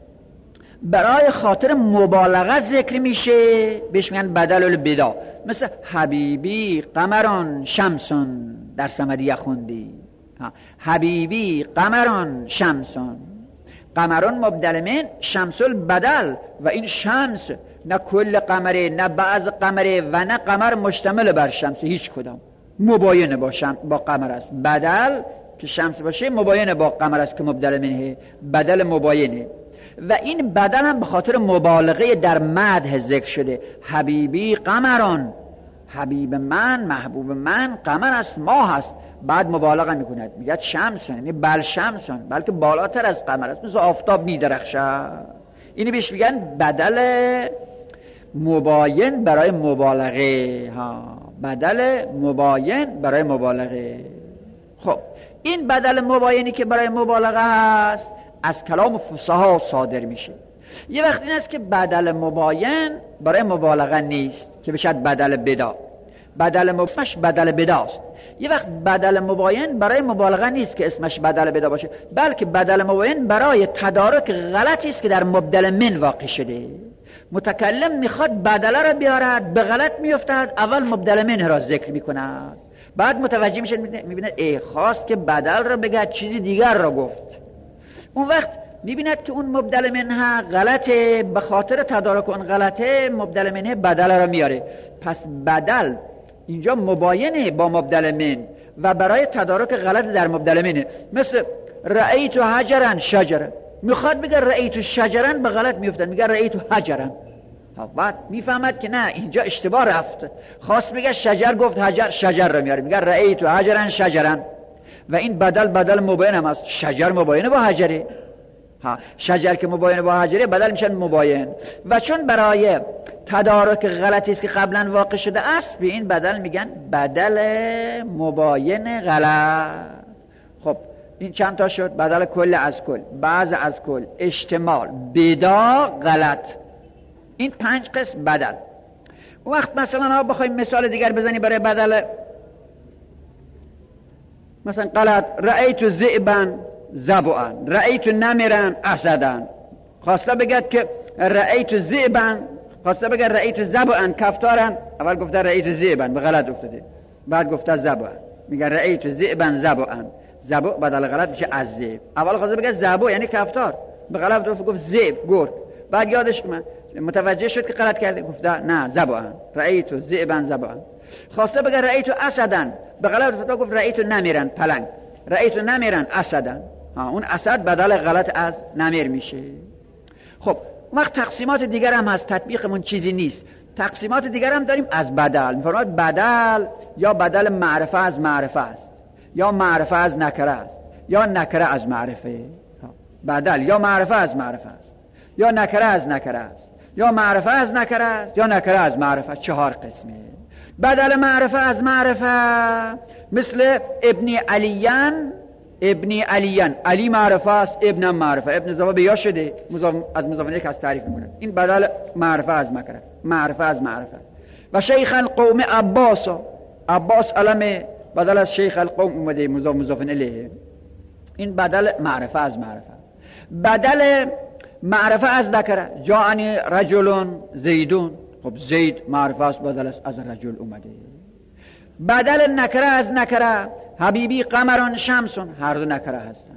برای خاطر مبالغه ذکر میشه، بهش میگن بدل البدا. مثل حبیبی قمران شمسون، در صمدیه خوندی حبیبی قمران شمسون. قمران مبدل من، شمس البدل. و این شمس نه کل قمره، نه بعض قمره، و نه قمر مشتمل بر شمس، هیچ کدام. مباین با شمس با قمر است. بدل که شمس باشه مباین با قمر است که مبدل منه، بدل مباینه. و این بدل هم به خاطر مبالغه در مدح ذکر شده. حبیبی قمران، حبیب من محبوب من قمر است، ماه است. بعد مبالغه میکند میگه شمسون، یعنی بل شمسون، بلکه بالاتر از قمر است، مثل آفتاب میدرخشد. اینی بهش میگن بدل مباین برای مبالغه. ها بدل مباین برای مبالغه. خب این بدل مباینی که برای مبالغه هست از کلام فصحا صادر میشه. یه وقت این است که بدل مباین برای مبالغه نیست که بشد بدل بدا. بدل مباینش بدل بداست. یه وقت بدل مباین برای مبالغه نیست که اسمش بدل بدا باشه، بلکه بدل مباین برای تدارک غلطی است که در مبدل من واقع شده. متکلم میخواد بدل را بیارد، به غلط میافتد، اول مبدل من را ذکر میکند، بعد متوجه میشه میبیند ای خواست که بدل را بگه چیزی دیگر را گفت. اون وقت میبیند که اون مبدل منها غلطه، به خاطر تدارک اون غلطه مبدل منه بدل را میاره. پس بدل اینجا مباینه با مبدل من و برای تدارک غلط در مبدل منه. مثل رأیت حجرا شجرا، میخواد بگه رأیت شجرا، به غلط میفتن میگه رأیت حجرا. بعد میفهمد که نه اینجا اشتباه رفت، خواست بگه شجر گفت حجر، شجر را میاره میگه رأیت حجرا شجرا. و این بدل بدل مباین هم است. شجر مباینه با حجره، ها شجر که مباینه با حجره بدل میشن مباین. و چون برای تدارک غلطی است که قبلا واقع شده است، به این بدل میگن بدل مباین غلط. خب این چند تا شد؟ بدل کل از کل، بعض از کل، اشتمال، بدا، غلط. این پنج قسم بدل. اون وقت مثلا ها بخوایم مثال دیگر بزنی برای بدل، مثلا غلط رأیت ذئبا ذبعا، رأیت نمرا اسدا. خواسته بگد که رأیت ذئبا خواسته بگه رأیت زبعن کفتارن، اول گفته رأیت ذئبن، به غلط افتاده، بعد گفته زبعن، میگه رأیت ذئبن زبعن، زبع بدل غلط میشه از ذئب. اول خواسته بگه زبع یعنی کفتار، به غلط گفت ذئب گرگ، بعد یادش من متوجه شد که غلط کرده، گفته نه زبعن، رأیت ذئبن زبعن. خواسته بگه رأیت اسدن، به غلط افتاد گفت رأیت نمیرن پلنگ، رأیت نمیرن اسدن، ها اون اسد بدل غلط از نمیر میشه. خب وقت تقسیمات دیگر هم هست، تطبیقمون چیزی نیست. تقسیمات دیگر هم داریم از بدل. میفرماید بدل یا بدل معرفه از معرفه است، یا معرفه از نکره است، یا نکره از معرفه. بدل یا معرفه از معرفه است، یا نکره از نکره است، یا معرفه از نکره است، یا نکره از معرفه. چهار قسمه. بدل معرفه از معرفه مثل ابنی علیان، ابنی علیان، علی معرفه است، ابن معرفه، ابن ضمیر یا شده مضاف از مضاف الیه از تعریف میکنه. این بدل معرفه از مکره، معرفه از معرفه. و شیخ القوم عباس، عباس علم بدل از شیخ القوم اومده مضاف مضاف الیه. این بدل معرفه از معرفه. بدل معرفه از نکره جاءنی رجل زیدون، خب زید معرفه است، بدل از رجل اومده. بدل نکره از نکره حبیبی قمران شمسون، هر دو نکره هستن.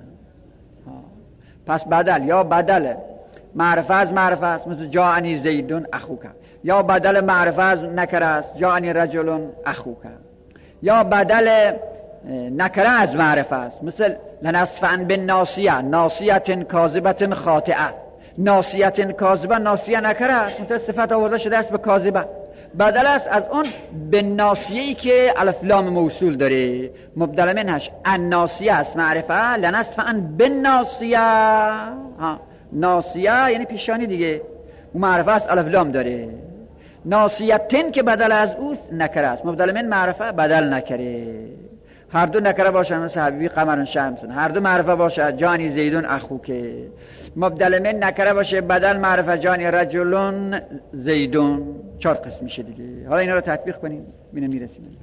پس بدل یا بدل معرفه از معرفه است، مثل جاءنی زیدون اخوک، یا بدل معرفه از نکره است، جاءنی رجل اخوک، یا بدل نکره از معرفه است، مثل لنصفن بالناصیه، ناصیه کاذبه خاطئه. ناصیه کاذبه، ناصیه نکره است، مثل صفت آورده شده است به کاذبه، بدل است از اون به ناصیه‌ای که الف لام موصول داره، مبدل منهش الناصیه است معرفه، لنصفن بالناصیه. ها ناصیه یعنی پیشانی دیگه، اون معرفه است الف لام داره. ناصیتن که بدل از اوست نکره است، مبدل من معرفه بدل نکره. هر دو نکره باشن مثل حبیبی قمرن شمسن، هر دو معرفه باشه جانی زیدون اخوکه. مبدل من نکره باشه بدل معرفه جانی رجلون زیدون. چهار قسم میشه دیگه. حالا اینا رو تطبیق کنیم ببینیم میرسیم.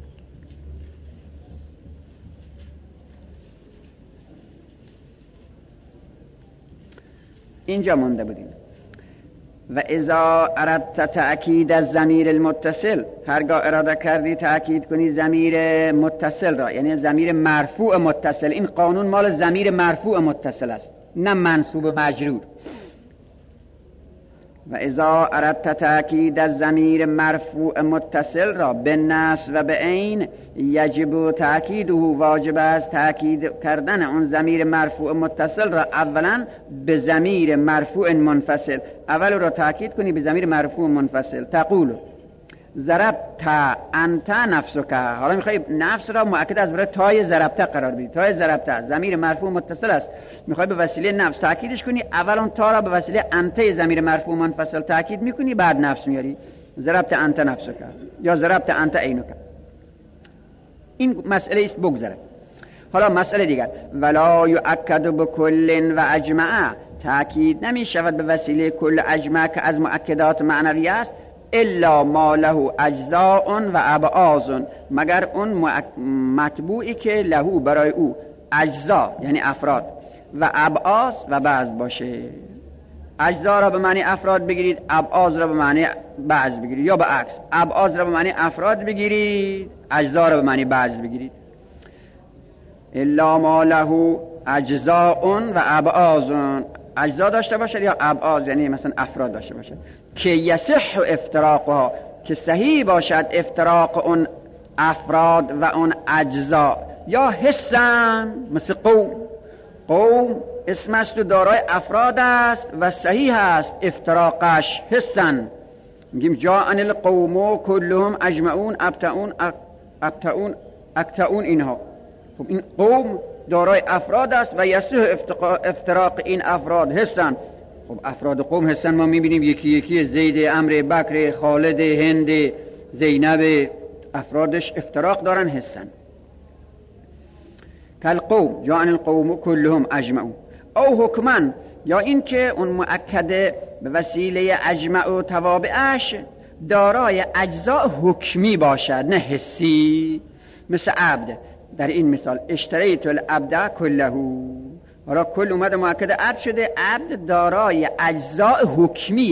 اینجا مونده بودیم. و اذا اردت تأکید از ضمیر المتصل، هرگاه اراده کردی تأکید کنی ضمیر متصل را، یعنی ضمیر مرفوع متصل. این قانون مال ضمیر مرفوع متصل است، نه منصوب مجرور. و اذا اردت تأکید از ضمیر مرفوع متصل را به نصب و به عین، یجب تأکیده، واجب است تأکید کردن اون ضمیر مرفوع متصل را اولا به ضمیر مرفوع منفصل. اول را تأکید کنی به ضمیر مرفوع منفصل. تقول ضربت انت نفسک. حالا میخوای نفس را مؤکد از برای تای ضربت قرار بدی. تای ضربت ضمیر مرفوع متصل است، میخوای به وسیله نفس تأکیدش کنی. اول اون تا را به وسیله انت ضمیر مرفوع منفصل تأکید میکنی، بعد نفس میاری. ضربت انت نفسک یا ضربت انت عینک. این مسئله است بگذره. حالا مسئله دیگر، ولا یؤکد بکل و اجمع، تأکید نمی شود به وسیله کل اجمع که از مؤکدات معنوی است، الا ما له اجزاء و ابعاض، مگر اون مطبوعی که له برای او اجزا یعنی افراد و ابعاض و بعض باشه. اجزا را به معنی افراد بگیرید، ابعاض را به معنی بعض بگیرید، یا به عکس ابعاض را به معنی افراد بگیرید، اجزا را به معنی بعض بگیرید. الا ما له اجزاء و ابعاض، اجزا داشته باشد یا ابعاض یعنی مثلا افراد داشته باشد، که یصح افتراقها، که صحیح باشد افتراق اون افراد و اون اجزا. یا حسن مثل قوم، قوم اسم است و دارای افراد است و صحیح است افتراقش حسن. میگیم جاءن القوم كلهم اجمعون ابتعون ابتعون اکتعون. اینها خب این قوم دارای افراد است و یصح افتراق این افراد حسن. خب افراد قوم حسن ما میبینیم یکی یکی، زید، عمرو، بکر، خالد، هند، زینب، افرادش افتراق دارن حسن. کل قوم جاءن القوم كلهم اجمعون. او حکمن، یا این که اون مؤکده به وسیله اجمع و توابعش دارای اجزاء حکمی باشد نه حسی، مثل عبد. در این مثال اشتریت العبد كله، حالا کل اومده مؤکد عبد شده، عبد دارای اجزاء حکمیه،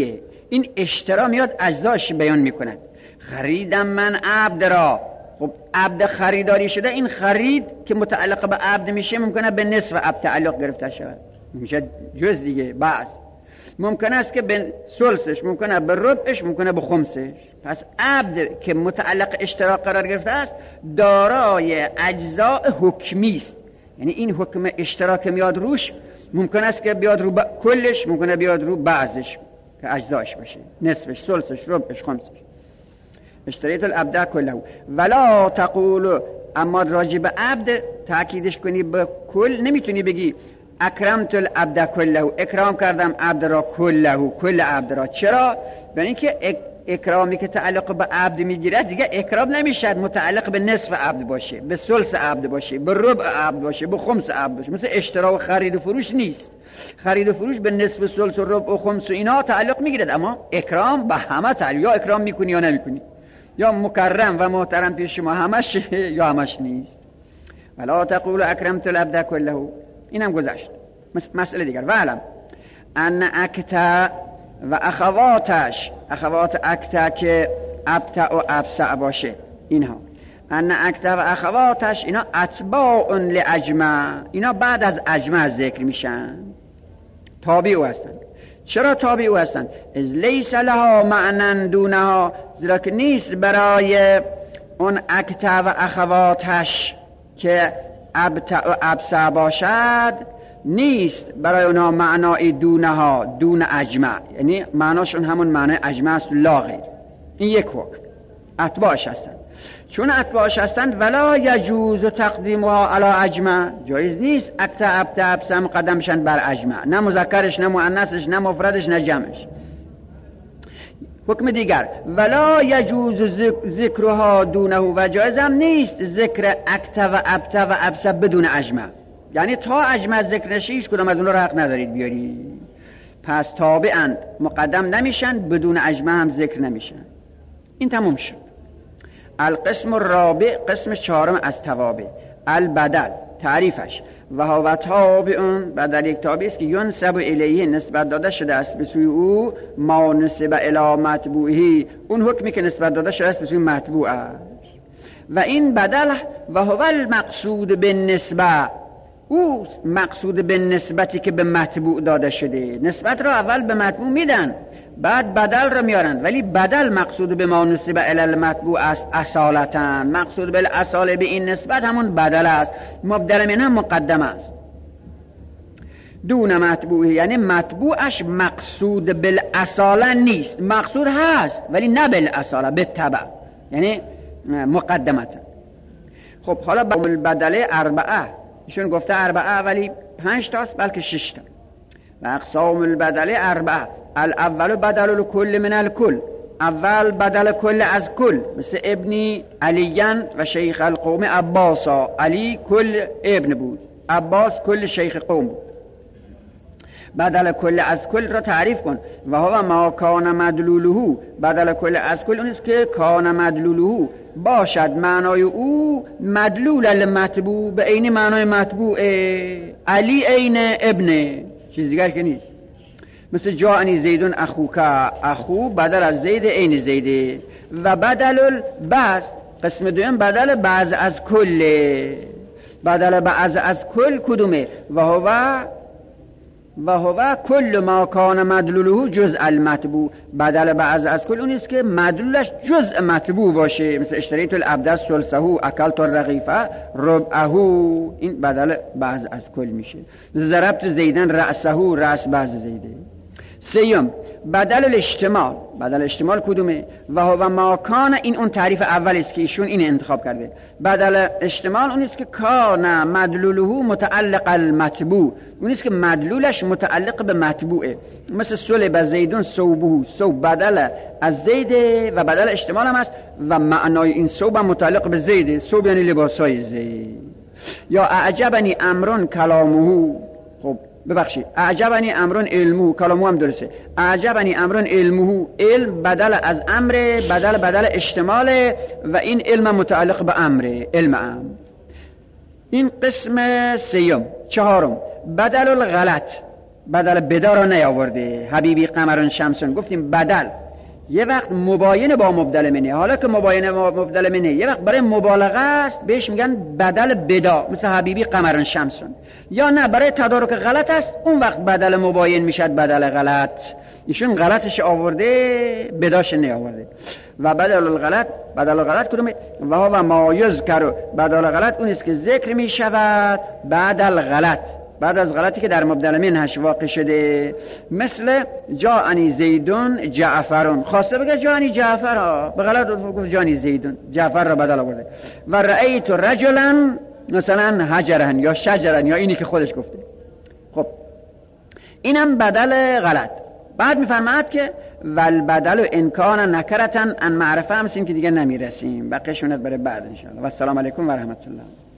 این اشترا میاد اجزاش بیان میکند. خریدم من عبد را، خب عبد خریداری شده، این خرید که متعلق به عبد میشه ممکنه به نصف عبد تعلق گرفته شود، میشه جز دیگه. بعض ممکن است که به ثلثش، ممکنه به ربعش، ممکنه به خمسش. پس عبد که متعلق اشتراک قرار گرفته است دارای اجزاء حکمی است، یعنی این حکم اشتراک میاد روش، ممکن است که بیاد رو ب... کلش، ممکنه بیاد رو بعضش که اجزاش باشه، نصفش، ثلثش، ربعش، خمسش. اشتریت العبد کله ولا تقول، اما راجع به عبد تاکیدش کنی به کل، نمیتونی بگی اکرمت العبد کله، اکرام کردم عبد را کله، کل عبد را. چرا؟ برای اینکه اک... اکرامی که تعلق به عبد میگیره دیگه اکرام نمیشد متعلق به نصف عبد باشه، به ثلث عبد باشه، به ربع عبد باشه، به خمس عبد باشه. مثل اشترا و خرید و فروش نیست. خرید و فروش به نصف، ثلث و ربع و خمس و اینا تعلق میگیرد، اما اکرام به همه تعلق، یا اکرام میکنی یا نمیکنی، یا مکرم و محترم پیش شما همش یا همش نیست. ولا تقول اکرمت العبد کله، اینم گذشت. مسئله دیگر، وعلم ان اکتا و اخواتش، اخوات اکتا که ابتع و ابسع باشه، اینها ان اکتا و اخواتش اینا اتباع لاجمع، اینا بعد از اجمع ذکر میشن، تابع او هستن. چرا تابع او هستن؟ از لیس لها معنی دونها، زیرا که نیست برای اون اکتا و اخواتش که ابتع و ابسع باشد، نیست برای اونها معنای دونها، دون اجمع، یعنی معناشون همون معنای اجمع است، لا غیر. این یک حکم، اتباعش هستند. چون اتباعش هستند ولا یجوز تقدیمها علی اجمع، جایز نیست اکتا ابتع ابسع مقدمشن بر اجمع، نه مذکرش، نه مؤنثش، نه مفردش، نه جمعش. حکم دیگر، ولا یجوز ذکرها دونه، و جایز هم نیست ذکر اکتا و ابتع و ابسع بدون اجمع، یعنی تا اجمع ذکر نشه هیچ کدام از اون رو حق ندارید بیاری. پس تابعاً مقدم نمیشن، بدون اجمع هم ذکر نمیشن. این تموم شد. القسم الرابع، قسم چهارم از توابع، البدل، تعریفش. و هو تابعون، بدل یک تابع است که ینسب الیه، نسبت داده شده است به سوی او، ما نسب الی متبوعه، اون حکمی که نسبت داده شده است به سوی متبوعه. و این بدل و هو المقصود بالنسبه، او مقصود به نسبتی که به مطبوع داده شده. نسبت را اول به مطبوع میدن، بعد بدل را میارن، ولی بدل مقصود به ما نسب الی المطبوع است اصالتا. مقصود به اصاله به این نسبت همون بدل است، مبدل منه مقدم است دون مطبوع، یعنی مطبوعش مقصود بالاصاله نیست، مقصود هست ولی نه بالاصاله، بالتبع، یعنی مقدمتا. خب حالا بدل اربعه، ایشون گفته اربعه ولی پنج تاست بلکه شش تا. و اقسام البدل اربعه، الاول بدل الکل من الکل، اول بدل کل از کل، مثل ابنی علیان و شیخ القوم عباسا، علی کل ابن بود، عباس کل شیخ قوم بود. بدل کل از کل را تعریف کن. و هو ما کان مدلوله، بدل کل از کل اونیست که کان مدلوله باشد معنای او مدلول المطبوع، به عین معنای مطبوع، علی عین ابن، چیز دیگر که نیست. مثل جاءنی زیدون اخوکا، اخو بدل از زید عین زیده. و بدل البعض، قسم دویم بدل بعض از کل، بدل بعض از کل کدومه؟ و هو و هو کل ما کان مدلوله جزء المطبوع، بدل بعض از کل اونیست که مدلولش جزء مطبوع باشه. مثل اشتریت العبد ثلثه، اکلت الرغیفه ربعه، این بدل بعض از کل میشه. ضربت زیدن رأسه، رأس بعض زیده. سیم بدل الاجتماع، بدل اجتماع کدومه؟ و هو ما کان، این اون تعریف اول است که ایشون این انتخاب کرده. بدل اجتماع اون است که کان مدلوله متعلق المطبوع، اون است که مدلولش متعلق به مطبوعه. مثل صلب زیدون ثوبه، ثوب بدل از زیده و بدل اجتماع هم است و معنای این ثوب متعلق به زیده، ثوب یعنی لباسای زید. یا اعجبنی امرون کلامه، خب ببخشید، اعجبنی امرون علمه، کلامو هم درسته. اعجبنی امرون علمه، علم بدل از امر، بدل بدل اشتمال و این علم متعلق به امر، علم امر. این قسم سیوم. چهارم بدل الغلط، بدل بدا را نیاورده. حبیبی قمرون شمسون گفتیم بدل یه وقت مباین با مبدل منه، حالا که مباین با مبدل منه یه وقت برای مبالغه است بهش میگن بدل بدا، مثل حبیبی قمرون شمسون. یا نه برای تدارک غلط است، اون وقت بدل مباین میشد بدل غلط. ایشون غلطش آورده بداش نیاورده. و بدل الغلط، بدل الغلط کدومه؟ و هو ما یذکر، بدل غلط اون است که ذکر می شود بعد الغلط، بعد از غلطی که در مبدل منهش واقع شده. مثل جاءنی زیدون جعفرون، خواسته بگه جاءنی جعفر، به غلط گفت جاءنی زیدون، جعفر را بدل آورده. و رأیت رجلا مثلا حجرن یا شجرن یا اینی که خودش گفته. خب اینم بدل غلط. بعد میفرماد که والبدل انکان نکرتن ان معرفه، هم که دیگه نمیرسیم، بقیه شونت برای بعد ان شاء الله. و السلام علیکم و رحمت الله.